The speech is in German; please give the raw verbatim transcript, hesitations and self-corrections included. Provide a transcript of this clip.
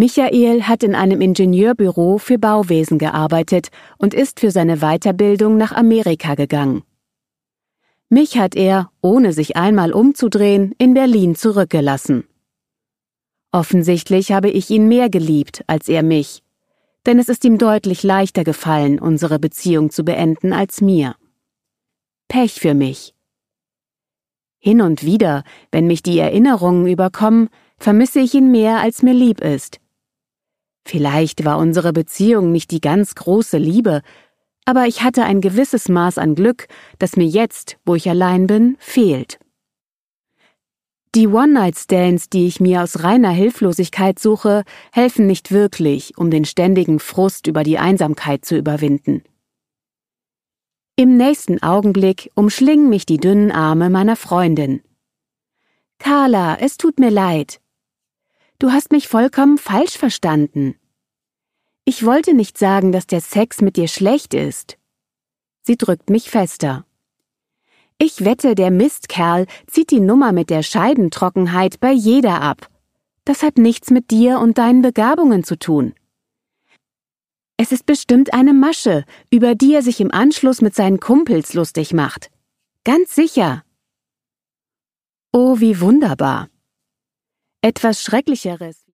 Michael hat in einem Ingenieurbüro für Bauwesen gearbeitet und ist für seine Weiterbildung nach Amerika gegangen. Mich hat er, ohne sich einmal umzudrehen, in Berlin zurückgelassen. Offensichtlich habe ich ihn mehr geliebt als er mich, denn es ist ihm deutlich leichter gefallen, unsere Beziehung zu beenden als mir. Pech für mich. Hin und wieder, wenn mich die Erinnerungen überkommen, vermisse ich ihn mehr, als mir lieb ist. Vielleicht war unsere Beziehung nicht die ganz große Liebe, aber ich hatte ein gewisses Maß an Glück, das mir jetzt, wo ich allein bin, fehlt. Die One-Night-Stands, die ich mir aus reiner Hilflosigkeit suche, helfen nicht wirklich, um den ständigen Frust über die Einsamkeit zu überwinden. Im nächsten Augenblick umschlingen mich die dünnen Arme meiner Freundin. »Carla, es tut mir leid. Du hast mich vollkommen falsch verstanden. Ich wollte nicht sagen, dass der Sex mit dir schlecht ist.« Sie drückt mich fester. »Ich wette, der Mistkerl zieht die Nummer mit der Scheidentrockenheit bei jeder ab. Das hat nichts mit dir und deinen Begabungen zu tun. Es ist bestimmt eine Masche, über die er sich im Anschluss mit seinen Kumpels lustig macht. Ganz sicher.« Oh, wie wunderbar. Etwas Schrecklicheres